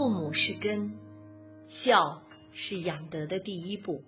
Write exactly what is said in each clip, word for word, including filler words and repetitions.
父母是根，孝是养德的第一步。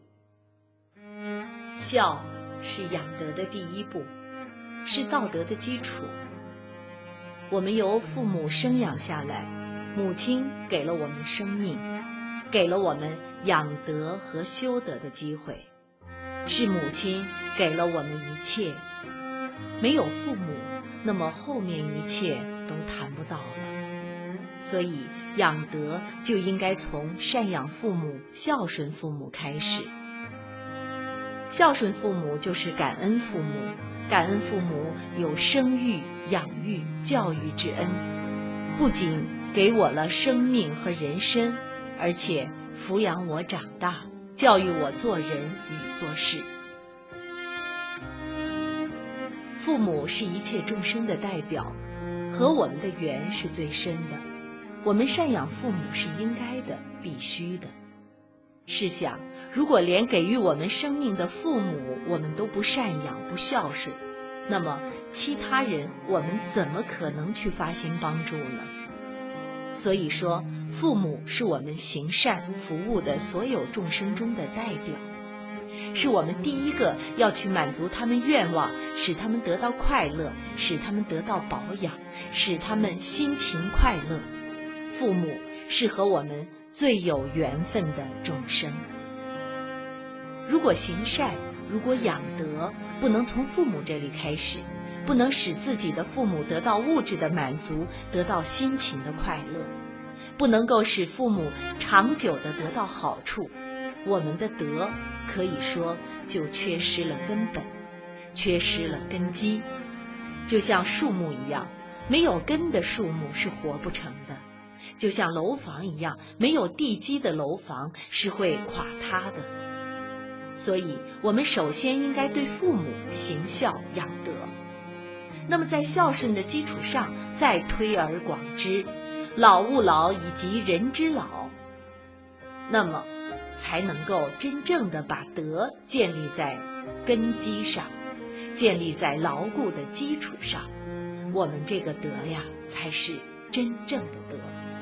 孝是养德的第一步，是道德的基础。我们由父母生养下来，母亲给了我们生命，给了我们养德和修德的机会，是母亲给了我们一切。没有父母，那么后面一切都谈不到了。所以养德就应该从赡养父母、孝顺父母开始。孝顺父母就是感恩父母，感恩父母有生育、养育、教育之恩，不仅给我了生命和人身，而且抚养我长大，教育我做人与做事。父母是一切众生的代表，和我们的缘是最深的。我们赡养父母是应该的，必须的。试想，如果连给予我们生命的父母我们都不赡养、不孝顺，那么其他人我们怎么可能去发心帮助呢？所以说，父母是我们行善服务的所有众生中的代表，是我们第一个要去满足他们愿望，使他们得到快乐，使他们得到保养，使他们心情快乐。父母是和我们最有缘分的众生。如果行善，如果养德，不能从父母这里开始，不能使自己的父母得到物质的满足，得到心情的快乐，不能够使父母长久的得到好处，我们的德可以说就缺失了根本，缺失了根基。就像树木一样，没有根的树木是活不成的，就像楼房一样，没有地基的楼房是会垮塌的。所以我们首先应该对父母行孝养德，那么在孝顺的基础上再推而广之，老吾老以及人之老，那么才能够真正的把德建立在根基上，建立在牢固的基础上，我们这个德呀才是真正的德。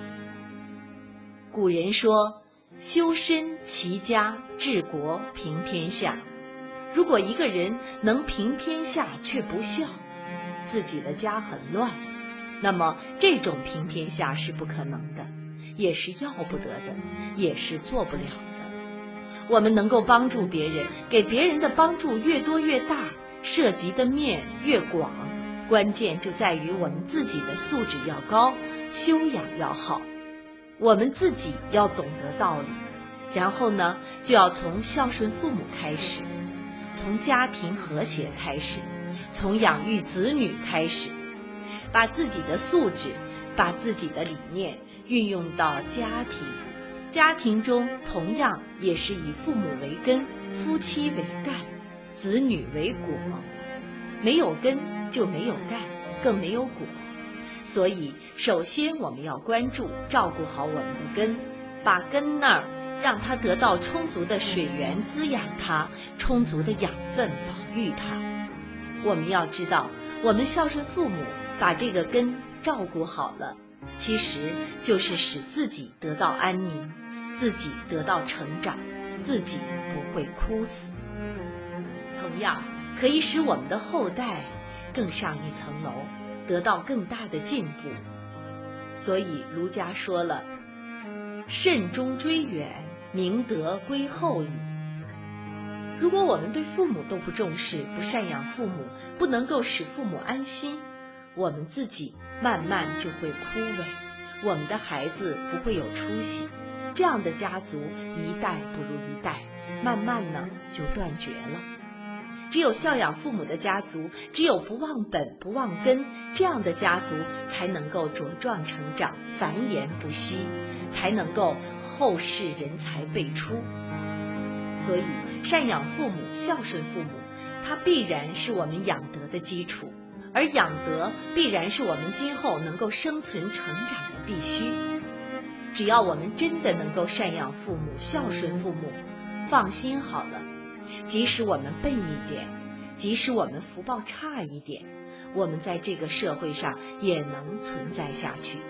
古人说，修身齐家治国平天下。如果一个人能平天下却不孝，自己的家很乱，那么这种平天下是不可能的，也是要不得的，也是做不了的。我们能够帮助别人，给别人的帮助越多越大，涉及的面越广，关键就在于我们自己的素质要高，修养要好。我们自己要懂得道理，然后呢，就要从孝顺父母开始，从家庭和谐开始，从养育子女开始，把自己的素质，把自己的理念运用到家庭。家庭中同样也是以父母为根，夫妻为干，子女为果。没有根就没有干，更没有果。所以首先我们要关注照顾好我们的根，把根那儿让它得到充足的水源滋养它，充足的养分保育它。我们要知道，我们孝顺父母，把这个根照顾好了，其实就是使自己得到安宁，自己得到成长，自己不会枯死。同样可以使我们的后代更上一层楼，得到更大的进步。所以儒家说了，慎终追远，明德归后矣。如果我们对父母都不重视，不赡养父母，不能够使父母安心，我们自己慢慢就会枯萎，我们的孩子不会有出息，这样的家族一代不如一代，慢慢呢就断绝了。只有孝养父母的家族，只有不忘本不忘根，这样的家族才能够茁壮成长，繁衍不息，才能够后世人才辈出。所以赡养父母，孝顺父母，它必然是我们养德的基础，而养德必然是我们今后能够生存成长的必须。只要我们真的能够赡养父母，孝顺父母，放心好了，即使我们笨一点，即使我们福报差一点，我们在这个社会上也能存在下去，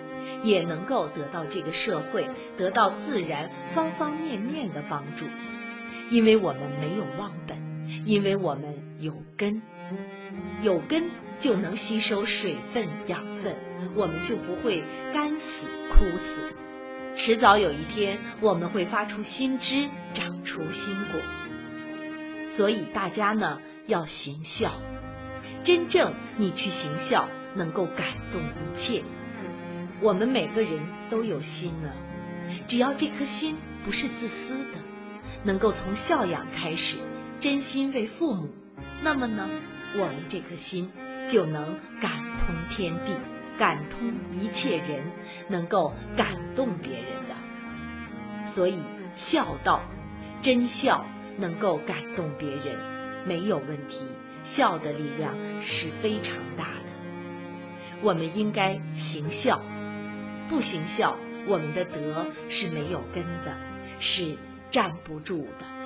也能够得到这个社会，得到自然方方面面的帮助。因为我们没有忘本，因为我们有根，有根就能吸收水分养分，我们就不会干死枯死。迟早有一天，我们会发出新枝，长出新果。所以大家呢要行孝，真正你去行孝，能够感动一切。我们每个人都有心啊，只要这颗心不是自私的，能够从孝养开始，真心为父母，那么呢，我们这颗心就能感通天地，感通一切人，能够感动别人的。所以孝道，真孝能够感动别人，没有问题。孝的力量是非常大的，我们应该行孝。不行孝，我们的德是没有根的，是站不住的。